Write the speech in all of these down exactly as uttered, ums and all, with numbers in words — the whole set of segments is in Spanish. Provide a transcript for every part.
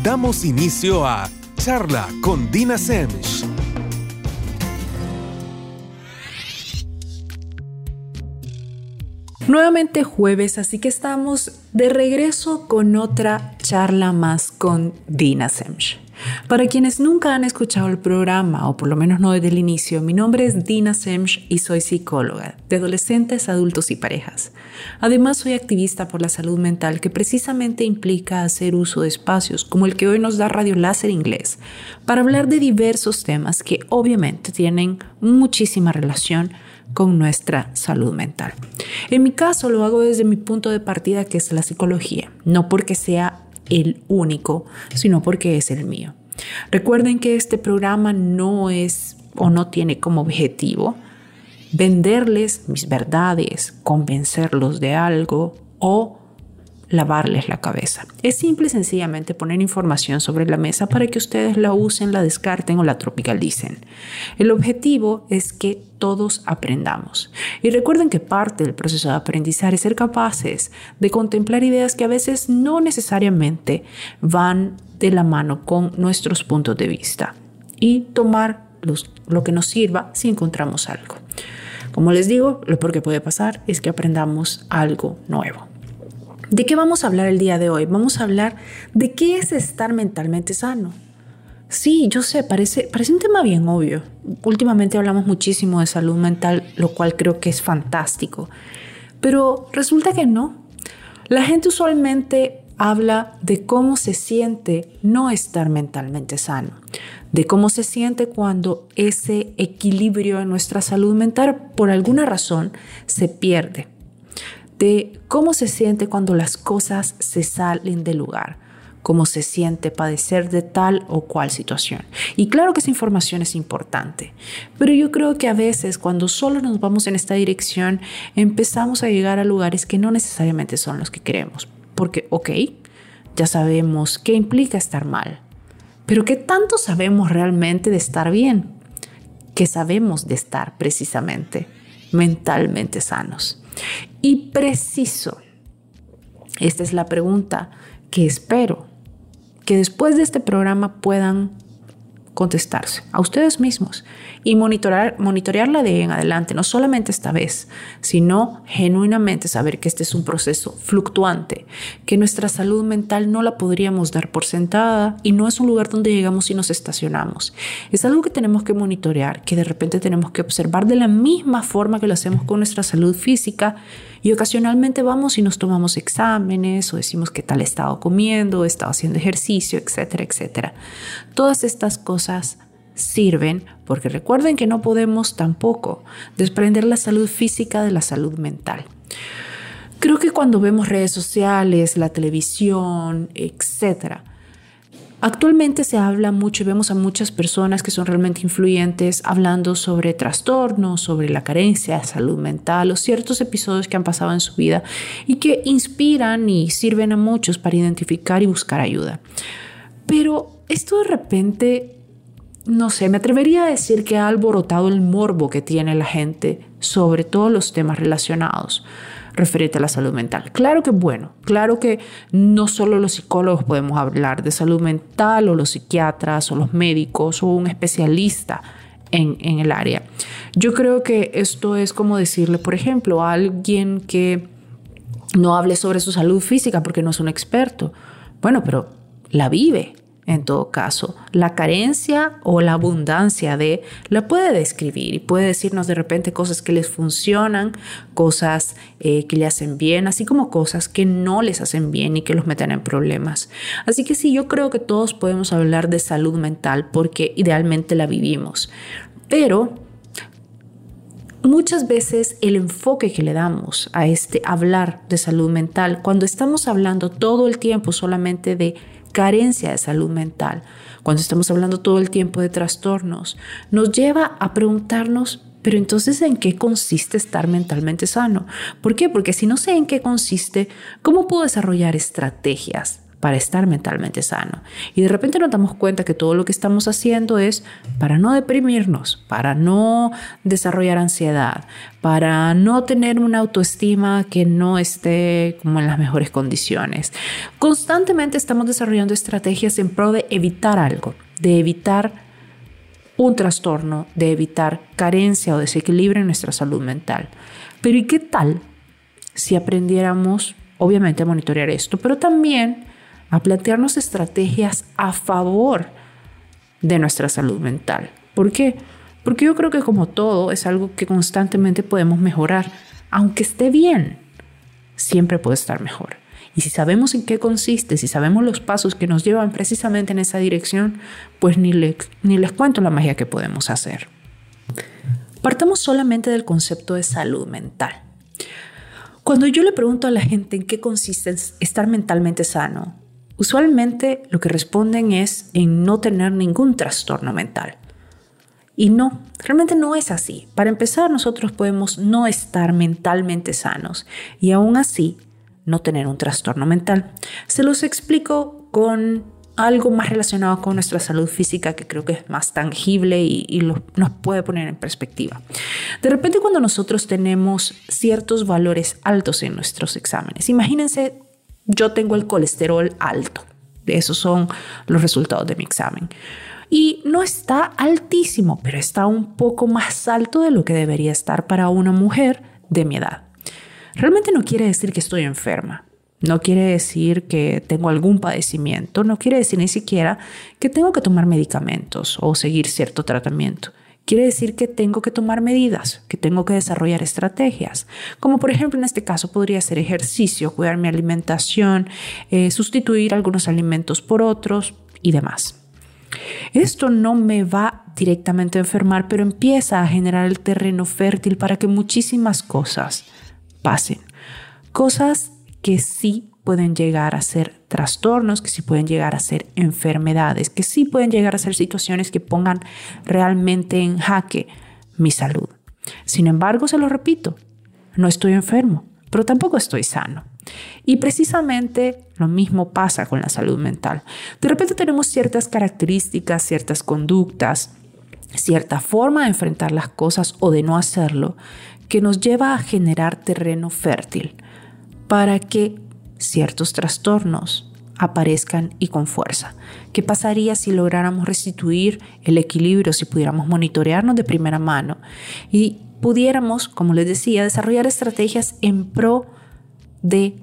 Damos inicio a Charla con Dina Semch. Nuevamente jueves, así que estamos de regreso con otra charla más con Dina Semch. Para quienes nunca han escuchado el programa, o por lo menos no desde el inicio, mi nombre es Dina Semch y soy psicóloga de adolescentes, adultos y parejas. Además, soy activista por la salud mental, que precisamente implica hacer uso de espacios como el que hoy nos da Radio Láser Inglés para hablar de diversos temas que obviamente tienen muchísima relación con nuestra salud mental. En mi caso lo hago desde mi punto de partida, que es la psicología, no porque sea el único, sino porque es el mío. Recuerden que este programa no es o no tiene como objetivo venderles mis verdades, convencerlos de algo o lavarles la cabeza. Es simple y sencillamente poner información sobre la mesa para que ustedes la usen, la descarten o la tropicalicen. El objetivo es que todos aprendamos. Y recuerden que parte del proceso de aprendizaje es ser capaces de contemplar ideas que a veces no necesariamente van de la mano con nuestros puntos de vista y tomar los, lo que nos sirva si encontramos algo. Como les digo, lo peor que puede pasar es que aprendamos algo nuevo. ¿De qué vamos a hablar el día de hoy? Vamos a hablar de qué es estar mentalmente sano. Sí, yo sé, parece, parece un tema bien obvio. Últimamente hablamos muchísimo de salud mental, lo cual creo que es fantástico. Pero resulta que no. La gente usualmente habla de cómo se siente no estar mentalmente sano, de cómo se siente cuando ese equilibrio en nuestra salud mental por alguna razón se pierde, de cómo se siente cuando las cosas se salen del lugar, cómo se siente padecer de tal o cual situación. Y claro que esa información es importante, pero yo creo que a veces cuando solo nos vamos en esta dirección empezamos a llegar a lugares que no necesariamente son los que queremos. Porque, ok, ya sabemos qué implica estar mal, pero ¿qué tanto sabemos realmente de estar bien? ¿Qué sabemos de estar precisamente mentalmente sanos? Y preciso, esta es la pregunta que espero que después de este programa puedan contestarse a ustedes mismos y monitorear, monitorearla de ahí en adelante, no solamente esta vez, sino genuinamente saber que este es un proceso fluctuante, que nuestra salud mental no la podríamos dar por sentada y no es un lugar donde llegamos y nos estacionamos. Es algo que tenemos que monitorear, que de repente tenemos que observar de la misma forma que lo hacemos con nuestra salud física, y ocasionalmente vamos y nos tomamos exámenes o decimos qué tal he estado comiendo, he estado haciendo ejercicio, etcétera, etcétera. Todas estas cosas sirven porque recuerden que no podemos tampoco desprender la salud física de la salud mental. Creo que cuando vemos redes sociales, la televisión, etcétera, actualmente se habla mucho y vemos a muchas personas que son realmente influyentes hablando sobre trastornos, sobre la carencia de salud mental o ciertos episodios que han pasado en su vida y que inspiran y sirven a muchos para identificar y buscar ayuda. Pero esto de repente, no sé, me atrevería a decir que ha alborotado el morbo que tiene la gente sobre todos los temas relacionados referente a la salud mental. Claro que bueno, claro que no solo los psicólogos podemos hablar de salud mental o los psiquiatras o los médicos o un especialista en, en el área. Yo creo que esto es como decirle, por ejemplo, a alguien que no hable sobre su salud física porque no es un experto. Bueno, pero la vive. En todo caso, la carencia o la abundancia de la puede describir y puede decirnos de repente cosas que les funcionan, cosas eh, que le hacen bien, así como cosas que no les hacen bien y que los meten en problemas. Así que sí, yo creo que todos podemos hablar de salud mental porque idealmente la vivimos. Pero muchas veces el enfoque que le damos a este hablar de salud mental, cuando estamos hablando todo el tiempo solamente de carencia de salud mental, cuando estamos hablando todo el tiempo de trastornos, nos lleva a preguntarnos, pero entonces, ¿en qué consiste estar mentalmente sano? ¿Por qué? Porque si no sé en qué consiste, ¿cómo puedo desarrollar estrategias para estar mentalmente sano. Y de repente nos damos cuenta que todo lo que estamos haciendo es para no deprimirnos, para no desarrollar ansiedad, para no tener una autoestima que no esté como en las mejores condiciones. Constantemente estamos desarrollando estrategias en pro de evitar algo, de evitar un trastorno, de evitar carencia o desequilibrio en nuestra salud mental. Pero ¿y qué tal si aprendiéramos, obviamente, a monitorear esto, pero también a plantearnos estrategias a favor de nuestra salud mental? ¿Por qué? Porque yo creo que como todo es algo que constantemente podemos mejorar. Aunque esté bien, siempre puede estar mejor. Y si sabemos en qué consiste, si sabemos los pasos que nos llevan precisamente en esa dirección, pues ni, le, ni les cuento la magia que podemos hacer. Partamos solamente del concepto de salud mental. Cuando yo le pregunto a la gente en qué consiste estar mentalmente sano, usualmente lo que responden es en no tener ningún trastorno mental. Y no, realmente no es así. Para empezar, nosotros podemos no estar mentalmente sanos y aún así no tener un trastorno mental. Se los explico con algo más relacionado con nuestra salud física que creo que es más tangible y, y lo, nos puede poner en perspectiva. De repente, cuando nosotros tenemos ciertos valores altos en nuestros exámenes, imagínense, yo tengo el colesterol alto. Esos son los resultados de mi examen. Y no está altísimo, pero está un poco más alto de lo que debería estar para una mujer de mi edad. Realmente no quiere decir que estoy enferma. No quiere decir que tengo algún padecimiento. No quiere decir ni siquiera que tengo que tomar medicamentos o seguir cierto tratamiento. Quiere decir que tengo que tomar medidas, que tengo que desarrollar estrategias. Como por ejemplo en este caso podría ser ejercicio, cuidar mi alimentación, eh, sustituir algunos alimentos por otros y demás. Esto no me va directamente a enfermar, pero empieza a generar el terreno fértil para que muchísimas cosas pasen. Cosas que sí pueden llegar a ser trastornos, que sí pueden llegar a ser enfermedades, que sí pueden llegar a ser situaciones que pongan realmente en jaque mi salud. Sin embargo, se lo repito, no estoy enfermo, pero tampoco estoy sano. Y precisamente lo mismo pasa con la salud mental. De repente tenemos ciertas características, ciertas conductas, cierta forma de enfrentar las cosas o de no hacerlo, que nos lleva a generar terreno fértil para que ciertos trastornos aparezcan y con fuerza. ¿Qué pasaría si lográramos restituir el equilibrio, si pudiéramos monitorearnos de primera mano y pudiéramos, como les decía, desarrollar estrategias en pro de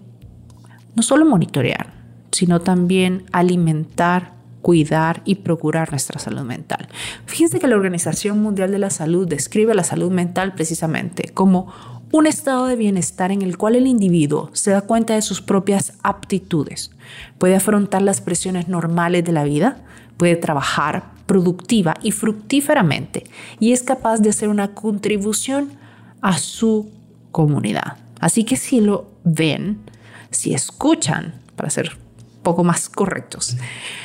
no solo monitorear, sino también alimentar, cuidar y procurar nuestra salud mental? Fíjense que la Organización Mundial de la Salud describe la salud mental precisamente como un estado de bienestar en el cual el individuo se da cuenta de sus propias aptitudes, puede afrontar las presiones normales de la vida, puede trabajar productiva y fructíferamente y es capaz de hacer una contribución a su comunidad. Así que si lo ven, si escuchan, para ser un poco más correctos,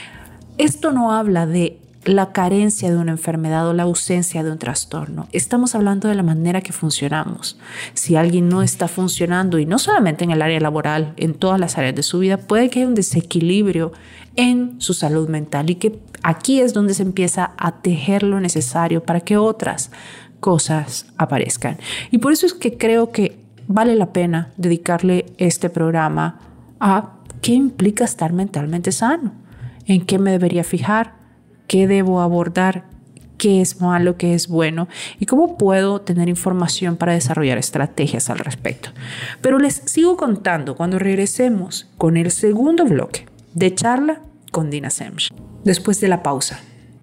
esto no habla de la carencia de una enfermedad o la ausencia de un trastorno. Estamos hablando de la manera que funcionamos. Si alguien no está funcionando, y no solamente en el área laboral, en todas las áreas de su vida, puede que haya un desequilibrio en su salud mental y que aquí es donde se empieza a tejer lo necesario para que otras cosas aparezcan. Y por eso es que creo que vale la pena dedicarle este programa a qué implica estar mentalmente sano, en qué me debería fijar, qué debo abordar, qué es malo, qué es bueno y cómo puedo tener información para desarrollar estrategias al respecto. Pero les sigo contando cuando regresemos con el segundo bloque de Charla con Dina Semch, después de la pausa.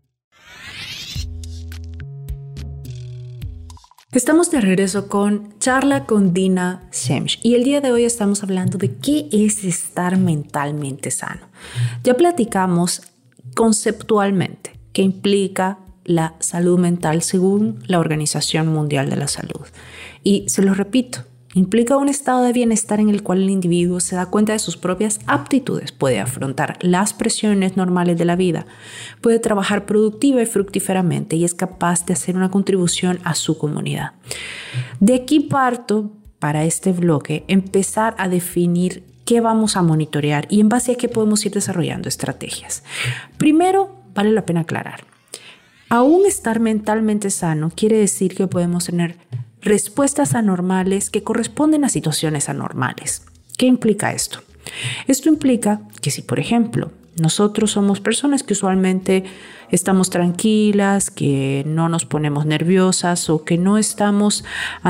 Estamos de regreso con Charla con Dina Semch y el día de hoy estamos hablando de qué es estar mentalmente sano. Ya platicamos conceptualmente qué implica la salud mental según la Organización Mundial de la Salud. Y se lo repito, implica un estado de bienestar en el cual el individuo se da cuenta de sus propias aptitudes, puede afrontar las presiones normales de la vida, puede trabajar productiva y fructíferamente y es capaz de hacer una contribución a su comunidad. De aquí parto para este bloque empezar a definir qué vamos a monitorear y en base a qué podemos ir desarrollando estrategias. Primero, vale la pena aclarar. Aún estar mentalmente sano quiere decir que podemos tener respuestas anormales que corresponden a situaciones anormales. ¿Qué implica esto? Esto implica que si, por ejemplo, nosotros somos personas que usualmente estamos tranquilas, que no nos ponemos nerviosas o que no estamos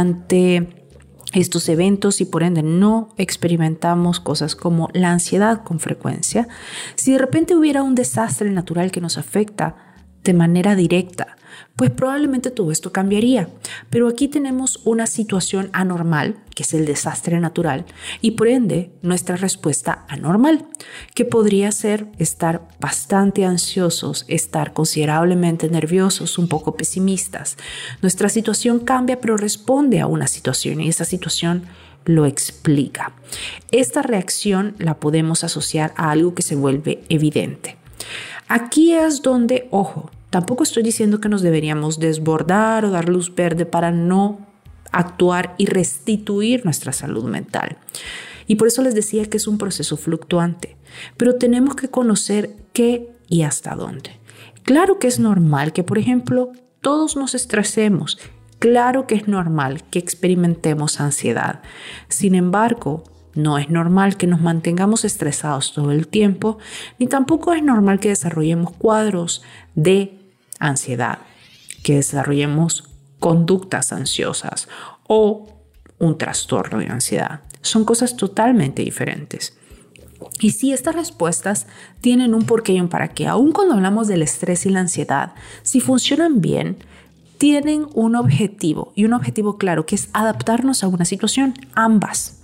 ante estos eventos y por ende no experimentamos cosas como la ansiedad con frecuencia, si de repente hubiera un desastre natural que nos afecta de manera directa, pues probablemente todo esto cambiaría. Pero aquí tenemos una situación anormal, que es el desastre natural, y por ende nuestra respuesta anormal, que podría ser estar bastante ansiosos, estar considerablemente nerviosos, un poco pesimistas. Nuestra situación cambia, pero responde a una situación y esa situación lo explica. Esta reacción la podemos asociar a algo que se vuelve evidente. Aquí es donde, ojo, tampoco estoy diciendo que nos deberíamos desbordar o dar luz verde para no actuar y restituir nuestra salud mental. Y por eso les decía que es un proceso fluctuante, pero tenemos que conocer qué y hasta dónde. Claro que es normal que, por ejemplo, todos nos estresemos. Claro que es normal que experimentemos ansiedad. Sin embargo, no es normal que nos mantengamos estresados todo el tiempo, ni tampoco es normal que desarrollemos cuadros de ansiedad, que desarrollemos conductas ansiosas o un trastorno de ansiedad. Son cosas totalmente diferentes. Y sí, estas respuestas tienen un porqué y un para qué. Aun cuando hablamos del estrés y la ansiedad, si funcionan bien, tienen un objetivo y un objetivo claro, que es adaptarnos a una situación, ambas.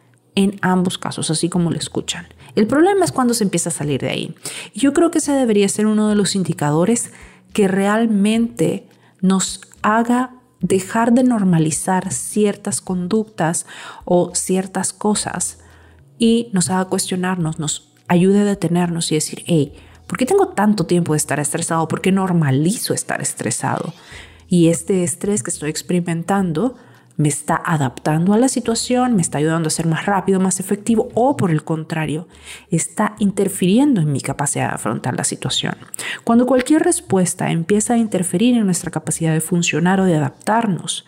En ambos casos, así como lo escuchan. El problema es cuando se empieza a salir de ahí. Y yo creo que ese debería ser uno de los indicadores que realmente nos haga dejar de normalizar ciertas conductas o ciertas cosas y nos haga cuestionarnos, nos ayude a detenernos y decir, hey, ¿por qué tengo tanto tiempo de estar estresado? ¿Por qué normalizo estar estresado? Y este estrés que estoy experimentando me está adaptando a la situación, me está ayudando a ser más rápido, más efectivo, o por el contrario, está interfiriendo en mi capacidad de afrontar la situación. Cuando cualquier respuesta empieza a interferir en nuestra capacidad de funcionar o de adaptarnos,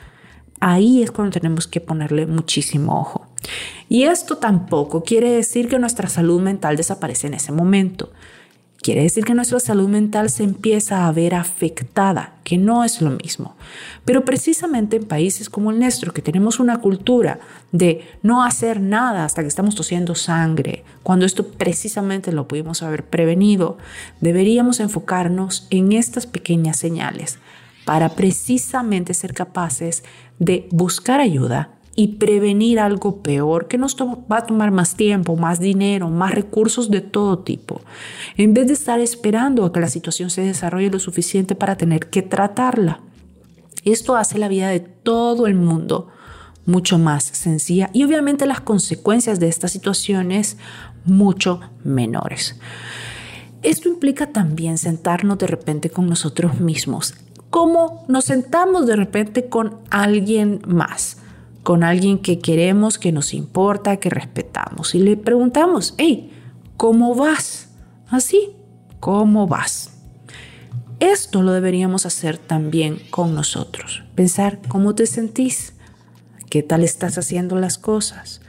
ahí es cuando tenemos que ponerle muchísimo ojo. Y esto tampoco quiere decir que nuestra salud mental desaparece en ese momento. Quiere decir que nuestra salud mental se empieza a ver afectada, que no es lo mismo. Pero precisamente en países como el nuestro, que tenemos una cultura de no hacer nada hasta que estamos tosiendo sangre, cuando esto precisamente lo pudimos haber prevenido, deberíamos enfocarnos en estas pequeñas señales para precisamente ser capaces de buscar ayuda y prevenir algo peor que nos to- va a tomar más tiempo, más dinero, más recursos de todo tipo, en vez de estar esperando a que la situación se desarrolle lo suficiente para tener que tratarla. Esto hace la vida de todo el mundo mucho más sencilla y obviamente las consecuencias de estas situaciones mucho menores. Esto implica también sentarnos de repente con nosotros mismos, como nos sentamos de repente con alguien más, con alguien que queremos, que nos importa, que respetamos. Y le preguntamos, hey, ¿cómo vas? Así, ¿cómo vas? Esto lo deberíamos hacer también con nosotros. Pensar, ¿cómo te sentís? ¿Qué tal estás haciendo las cosas?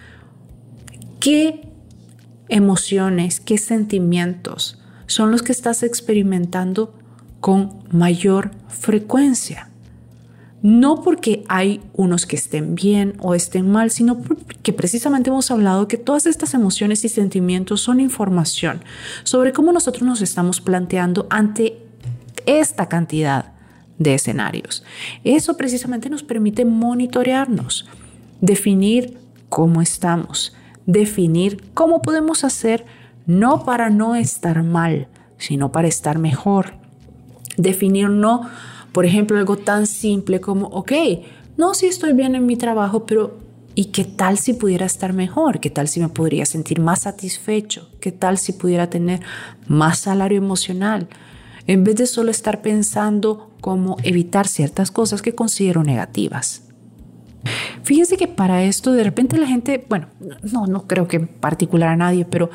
¿Qué emociones, qué sentimientos son los que estás experimentando con mayor frecuencia? No porque hay unos que estén bien o estén mal, sino porque precisamente hemos hablado que todas estas emociones y sentimientos son información sobre cómo nosotros nos estamos planteando ante esta cantidad de escenarios. Eso precisamente nos permite monitorearnos, definir cómo estamos, definir cómo podemos hacer no para no estar mal, sino para estar mejor. Definir no Por ejemplo, algo tan simple como, ok, no, sí estoy bien en mi trabajo, pero ¿y qué tal si pudiera estar mejor? ¿Qué tal si me podría sentir más satisfecho? ¿Qué tal si pudiera tener más salario emocional? En vez de solo estar pensando cómo evitar ciertas cosas que considero negativas. Fíjense que para esto de repente la gente, bueno, no, no creo que en particular a nadie, pero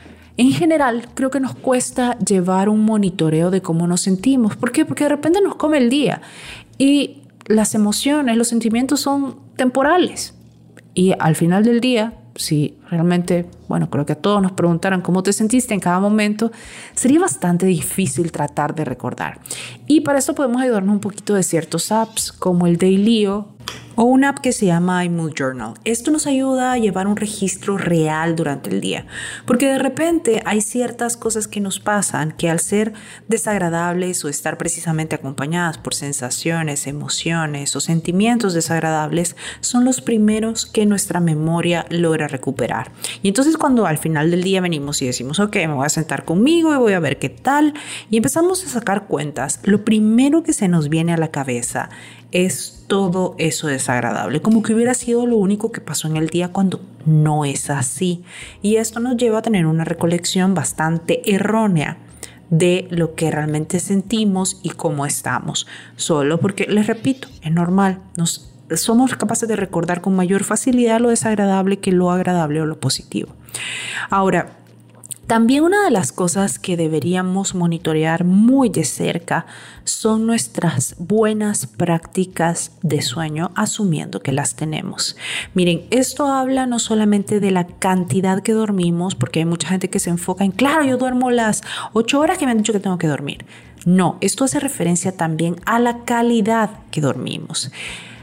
en general creo que nos cuesta llevar un monitoreo de cómo nos sentimos. ¿Por qué? Porque de repente nos come el día y las emociones, los sentimientos son temporales. Y al final del día, si realmente, bueno, creo que a todos nos preguntaran cómo te sentiste en cada momento, sería bastante difícil tratar de recordar. Y para eso podemos ayudarnos un poquito de ciertos apps como el Dailyo o una app que se llama iMood Journal. Esto nos ayuda a llevar un registro real durante el día, porque de repente hay ciertas cosas que nos pasan que al ser desagradables o estar precisamente acompañadas por sensaciones, emociones o sentimientos desagradables, son los primeros que nuestra memoria logra recuperar. Y entonces cuando al final del día venimos y decimos, ok, me voy a sentar conmigo y voy a ver qué tal, y empezamos a sacar cuentas, lo primero que se nos viene a la cabeza es todo eso desagradable, como que hubiera sido lo único que pasó en el día, cuando no es así. Y esto nos lleva a tener una recolección bastante errónea de lo que realmente sentimos y cómo estamos, solo porque, les repito, es normal, nos, somos capaces de recordar con mayor facilidad lo desagradable que lo agradable o lo positivo. Ahora, también una de las cosas que deberíamos monitorear muy de cerca son nuestras buenas prácticas de sueño, asumiendo que las tenemos. Miren, esto habla no solamente de la cantidad que dormimos, porque hay mucha gente que se enfoca en, claro, yo duermo las ocho horas que me han dicho que tengo que dormir. No, esto hace referencia también a la calidad que dormimos.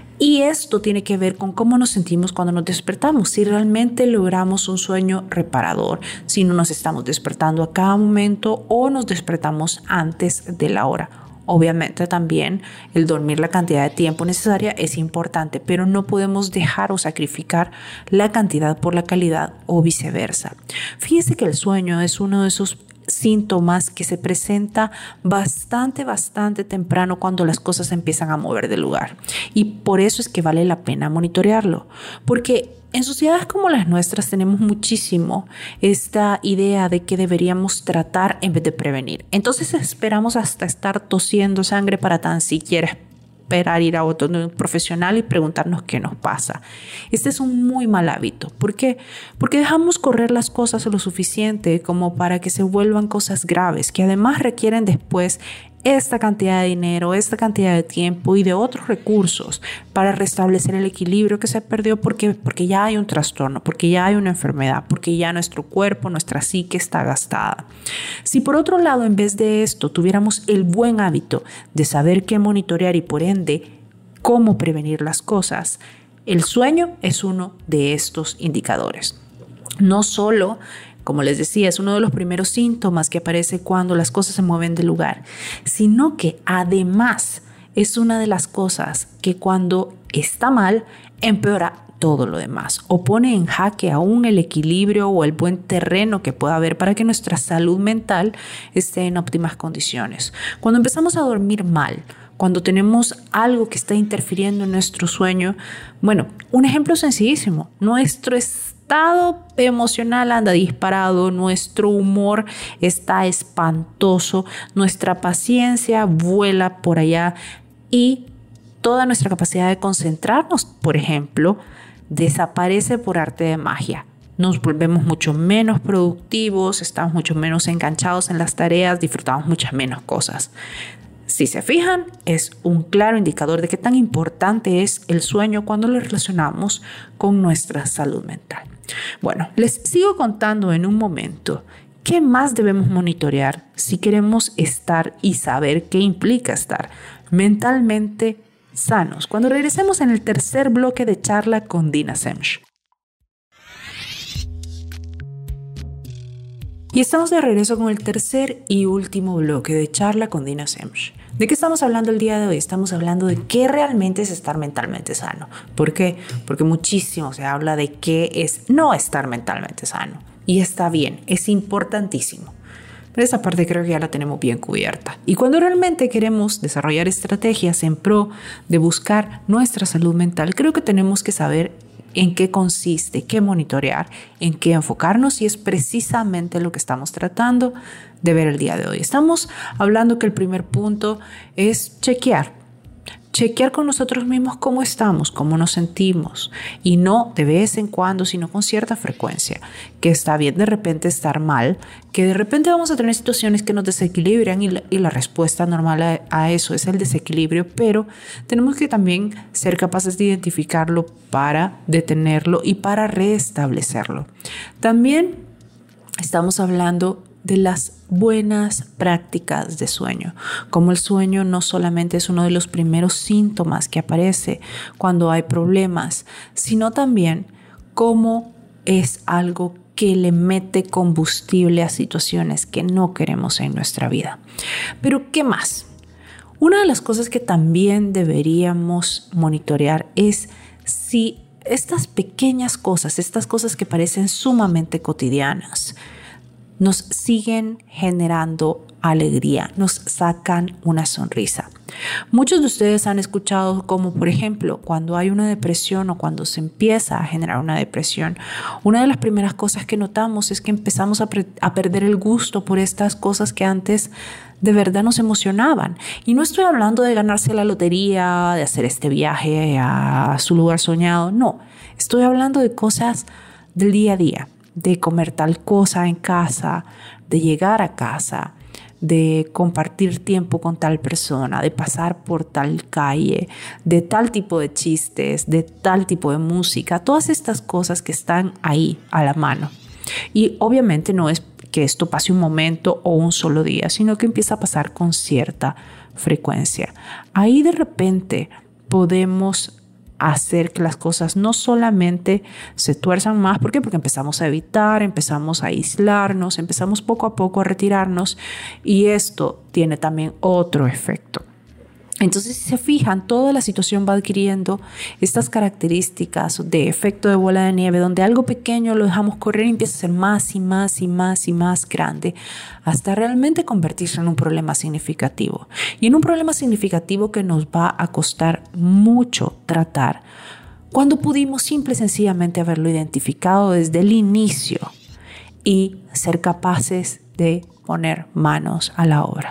Y esto tiene que ver con cómo nos sentimos cuando nos despertamos, si realmente logramos un sueño reparador, si no nos estamos despertando a cada momento o nos despertamos antes de la hora. Obviamente también el dormir la cantidad de tiempo necesaria es importante, pero no podemos dejar o sacrificar la cantidad por la calidad o viceversa. Fíjense que el sueño es uno de esos síntomas que se presenta bastante, bastante temprano cuando las cosas se empiezan a mover del lugar. Y por eso es que vale la pena monitorearlo, porque en sociedades como las nuestras tenemos muchísimo esta idea de que deberíamos tratar en vez de prevenir. Entonces esperamos hasta estar tosiendo sangre para tan siquiera esperar ir a otro profesional y preguntarnos qué nos pasa. Este es un muy mal hábito. ¿Por qué? Porque dejamos correr las cosas lo suficiente como para que se vuelvan cosas graves, que además requieren después esta cantidad de dinero, esta cantidad de tiempo y de otros recursos para restablecer el equilibrio que se perdió porque, porque ya hay un trastorno, porque ya hay una enfermedad, porque ya nuestro cuerpo, nuestra psique está gastada. Si por otro lado, en vez de esto, tuviéramos el buen hábito de saber qué monitorear y por ende cómo prevenir las cosas, el sueño es uno de estos indicadores. No solo, como les decía, es uno de los primeros síntomas que aparece cuando las cosas se mueven de lugar, sino que además es una de las cosas que cuando está mal empeora todo lo demás o pone en jaque aún el equilibrio o el buen terreno que pueda haber para que nuestra salud mental esté en óptimas condiciones. Cuando empezamos a dormir mal, cuando tenemos algo que está interfiriendo en nuestro sueño, bueno, un ejemplo sencillísimo, nuestro estado emocional anda disparado, nuestro humor está espantoso, nuestra paciencia vuela por allá y toda nuestra capacidad de concentrarnos, por ejemplo, desaparece por arte de magia. Nos volvemos mucho menos productivos, estamos mucho menos enganchados en las tareas, disfrutamos muchas menos cosas. Si se fijan, es un claro indicador de qué tan importante es el sueño cuando lo relacionamos con nuestra salud mental. Bueno, les sigo contando en un momento qué más debemos monitorear si queremos estar y saber qué implica estar mentalmente sanos, cuando regresemos en el tercer bloque de charla con Dina Semch. Y estamos de regreso con el tercer y último bloque de charla con Dina Semch. ¿De qué estamos hablando el día de hoy? Estamos hablando de qué realmente es estar mentalmente sano. ¿Por qué? Porque muchísimo se habla de qué es no estar mentalmente sano. Y está bien, es importantísimo. Pero esa parte creo que ya la tenemos bien cubierta. Y cuando realmente queremos desarrollar estrategias en pro de buscar nuestra salud mental, creo que tenemos que saber en qué consiste, qué monitorear, en qué enfocarnos, y es precisamente lo que estamos tratando de ver el día de hoy. Estamos hablando que el primer punto es chequear. chequear con nosotros mismos cómo estamos, cómo nos sentimos, y no de vez en cuando, sino con cierta frecuencia, que está bien de repente estar mal, que de repente vamos a tener situaciones que nos desequilibran y la, y la respuesta normal a, a eso es el desequilibrio, pero tenemos que también ser capaces de identificarlo para detenerlo y para restablecerlo. También estamos hablando de las buenas prácticas de sueño, como el sueño no solamente es uno de los primeros síntomas que aparece cuando hay problemas, sino también cómo es algo que le mete combustible a situaciones que no queremos en nuestra vida. Pero ¿qué más? Una de las cosas que también deberíamos monitorear es si estas pequeñas cosas, estas cosas que parecen sumamente cotidianas, nos siguen generando alegría, nos sacan una sonrisa. Muchos de ustedes han escuchado como, por ejemplo, cuando hay una depresión o cuando se empieza a generar una depresión, una de las primeras cosas que notamos es que empezamos a, pre- a perder el gusto por estas cosas que antes de verdad nos emocionaban. Y no estoy hablando de ganarse la lotería, de hacer este viaje a su lugar soñado, no. Estoy hablando de cosas del día a día, de comer tal cosa en casa, de llegar a casa, de compartir tiempo con tal persona, de pasar por tal calle, de tal tipo de chistes, de tal tipo de música, todas estas cosas que están ahí a la mano. Y obviamente no es que esto pase un momento o un solo día, sino que empieza a pasar con cierta frecuencia. Ahí de repente podemos hacer que las cosas no solamente se tuerzan más. ¿Por qué? Porque empezamos a evitar, empezamos a aislarnos, empezamos poco a poco a retirarnos, y esto tiene también otro efecto. Entonces, si se fijan, toda la situación va adquiriendo estas características de efecto de bola de nieve, donde algo pequeño lo dejamos correr y empieza a ser más y más y más y más grande, hasta realmente convertirse en un problema significativo. Y en un problema significativo que nos va a costar mucho tratar, cuando pudimos simple y sencillamente haberlo identificado desde el inicio y ser capaces de poner manos a la obra.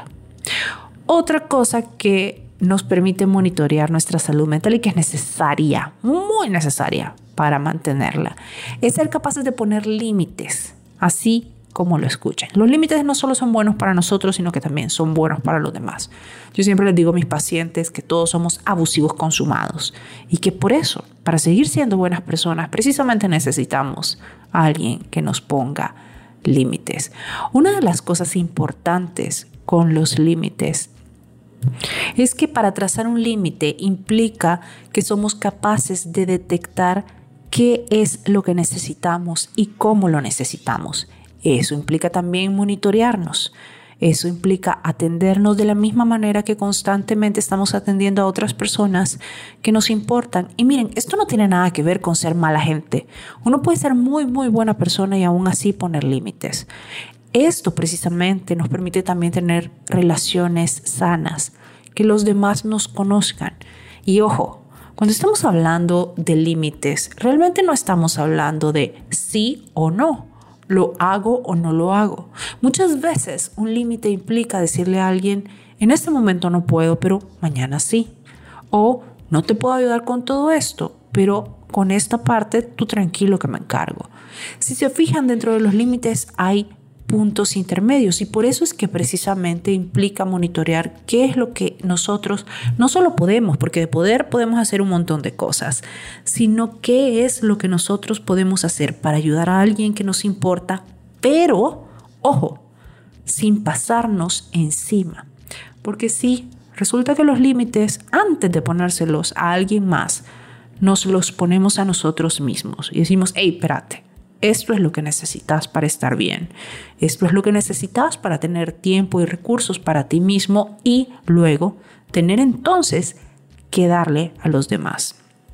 Otra cosa que nos permite monitorear nuestra salud mental y que es necesaria, muy necesaria para mantenerla, es ser capaces de poner límites, así como lo escuchan. Los límites no solo son buenos para nosotros, sino que también son buenos para los demás. Yo siempre les digo a mis pacientes que todos somos abusivos consumados y que por eso, para seguir siendo buenas personas, precisamente necesitamos a alguien que nos ponga límites. Una de las cosas importantes con los límites es que para trazar un límite implica que somos capaces de detectar qué es lo que necesitamos y cómo lo necesitamos. Eso implica también monitorearnos. Eso implica atendernos de la misma manera que constantemente estamos atendiendo a otras personas que nos importan. Y miren, esto no tiene nada que ver con ser mala gente. Uno puede ser muy, muy buena persona y aún así poner límites. Esto precisamente nos permite también tener relaciones sanas, que los demás nos conozcan. Y ojo, cuando estamos hablando de límites, realmente no estamos hablando de sí o no, lo hago o no lo hago. Muchas veces un límite implica decirle a alguien, en este momento no puedo, pero mañana sí. O no te puedo ayudar con todo esto, pero con esta parte tú tranquilo que me encargo. Si se fijan, dentro de los límites hay puntos intermedios y por eso es que precisamente implica monitorear qué es lo que nosotros no solo podemos, porque de poder podemos hacer un montón de cosas, sino qué es lo que nosotros podemos hacer para ayudar a alguien que nos importa, pero, ojo, sin pasarnos encima. Porque sí, resulta que los límites, antes de ponérselos a alguien más, nos los ponemos a nosotros mismos y decimos, hey, espérate. Esto es lo que necesitas para estar bien. Esto es lo que necesitas para tener tiempo y recursos para ti mismo y luego tener entonces que darle a los demás.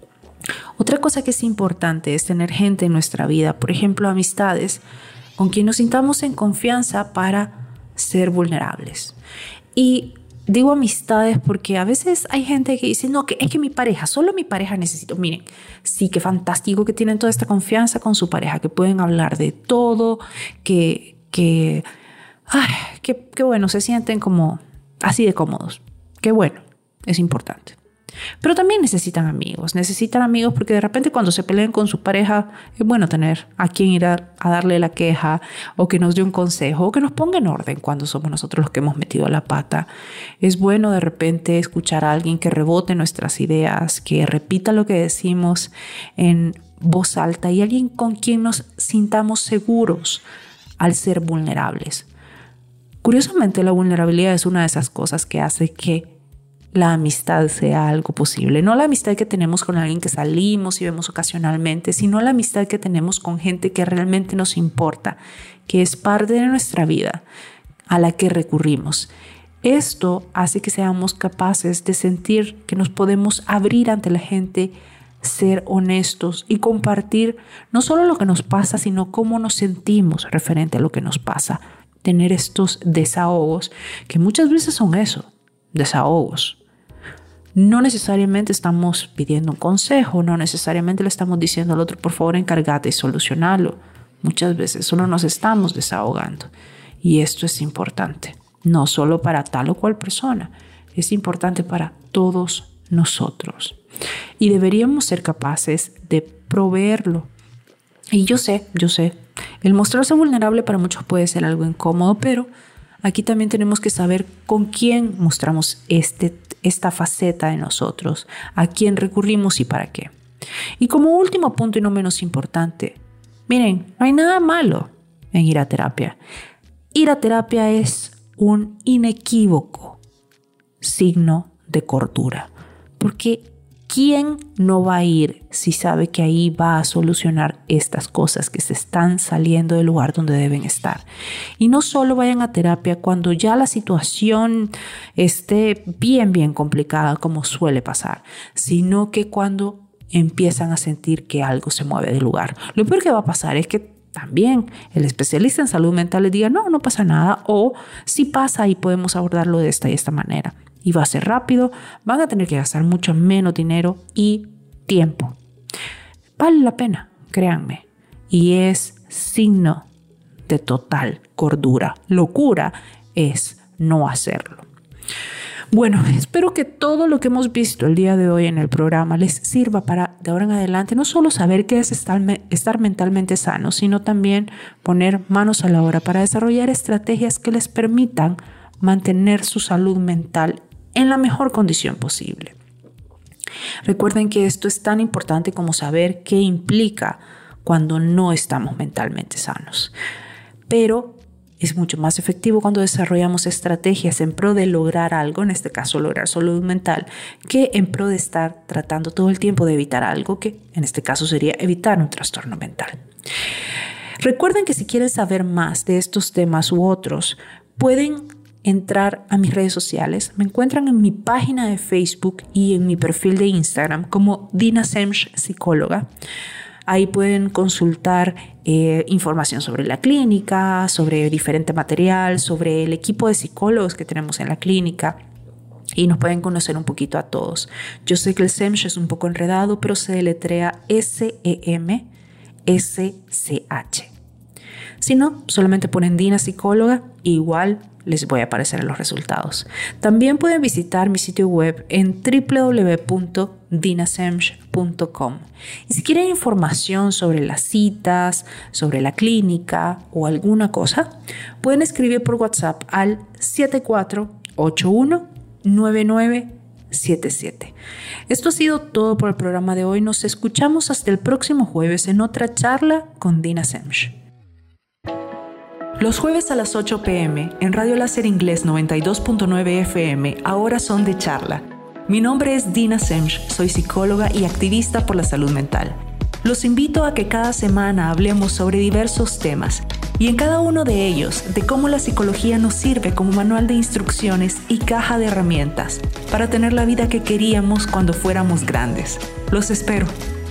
Otra cosa que es importante es tener gente en nuestra vida, por ejemplo, amistades, con quien nos sintamos en confianza para ser vulnerables. Y digo amistades porque a veces hay gente que dice, no, que es que mi pareja, solo mi pareja necesito. Miren, sí, qué fantástico que tienen toda esta confianza con su pareja, que pueden hablar de todo, que, que, ay, que, que bueno, se sienten como así de cómodos. Qué bueno, es importante. Pero también necesitan amigos, necesitan amigos porque de repente cuando se peleen con su pareja es bueno tener a quien ir a, a darle la queja o que nos dé un consejo o que nos ponga en orden cuando somos nosotros los que hemos metido la pata. Es bueno de repente escuchar a alguien que rebote nuestras ideas, que repita lo que decimos en voz alta y alguien con quien nos sintamos seguros al ser vulnerables. Curiosamente, la vulnerabilidad es una de esas cosas que hace que la amistad sea algo posible. No la amistad que tenemos con alguien que salimos y vemos ocasionalmente, sino la amistad que tenemos con gente que realmente nos importa, que es parte de nuestra vida, a la que recurrimos. Esto hace que seamos capaces de sentir que nos podemos abrir ante la gente, ser honestos y compartir no solo lo que nos pasa, sino cómo nos sentimos referente a lo que nos pasa. Tener estos desahogos, que muchas veces son eso, desahogos. No necesariamente estamos pidiendo un consejo, no necesariamente le estamos diciendo al otro, por favor, encárgate y solucionalo. Muchas veces solo nos estamos desahogando. Y esto es importante, no solo para tal o cual persona, es importante para todos nosotros. Y deberíamos ser capaces de proveerlo. Y yo sé, yo sé, el mostrarse vulnerable para muchos puede ser algo incómodo, pero aquí también tenemos que saber con quién mostramos este, esta faceta de nosotros, a quién recurrimos y para qué. Y como último punto y no menos importante, miren, no hay nada malo en ir a terapia. Ir a terapia es un inequívoco signo de cordura, porque ¿quién no va a ir si sabe que ahí va a solucionar estas cosas que se están saliendo del lugar donde deben estar? Y no solo vayan a terapia cuando ya la situación esté bien, bien complicada, como suele pasar, sino que cuando empiezan a sentir que algo se mueve del lugar. Lo peor que va a pasar es que también el especialista en salud mental les diga, no, no pasa nada, o si pasa y podemos abordarlo de esta y esta manera. Y va a ser rápido, van a tener que gastar mucho menos dinero y tiempo. Vale la pena, créanme. Y es signo de total cordura. Locura es no hacerlo. Bueno, espero que todo lo que hemos visto el día de hoy en el programa les sirva para, de ahora en adelante, no solo saber qué es estar, estar mentalmente sano, sino también poner manos a la obra para desarrollar estrategias que les permitan mantener su salud mental en la mejor condición posible. Recuerden que esto es tan importante como saber qué implica cuando no estamos mentalmente sanos. Pero es mucho más efectivo cuando desarrollamos estrategias en pro de lograr algo, en este caso lograr salud mental, que en pro de estar tratando todo el tiempo de evitar algo, que en este caso sería evitar un trastorno mental. Recuerden que si quieren saber más de estos temas u otros, pueden entrar a mis redes sociales. Me encuentran en mi página de Facebook y en mi perfil de Instagram como Dina Semch Psicóloga. Ahí pueden consultar eh, información sobre la clínica, sobre diferente material, sobre el equipo de psicólogos que tenemos en la clínica y nos pueden conocer un poquito a todos. Yo sé que el Semch es un poco enredado, pero se deletrea S E M S C H. Si no, solamente ponen Dina Psicóloga, igual les voy a aparecer en los resultados. También pueden visitar mi sitio web en w w w punto dina semch punto com. Y si quieren información sobre las citas, sobre la clínica o alguna cosa, pueden escribir por WhatsApp al siete cuatro ocho uno nueve nueve siete siete. Esto ha sido todo por el programa de hoy. Nos escuchamos hasta el próximo jueves en otra charla con Dina Semch. Los jueves a las ocho p m en Radio Láser Inglés noventa y dos punto nueve F M ahora son de charla. Mi nombre es Dina Semch, soy psicóloga y activista por la salud mental. Los invito a que cada semana hablemos sobre diversos temas y en cada uno de ellos de cómo la psicología nos sirve como manual de instrucciones y caja de herramientas para tener la vida que queríamos cuando fuéramos grandes. Los espero.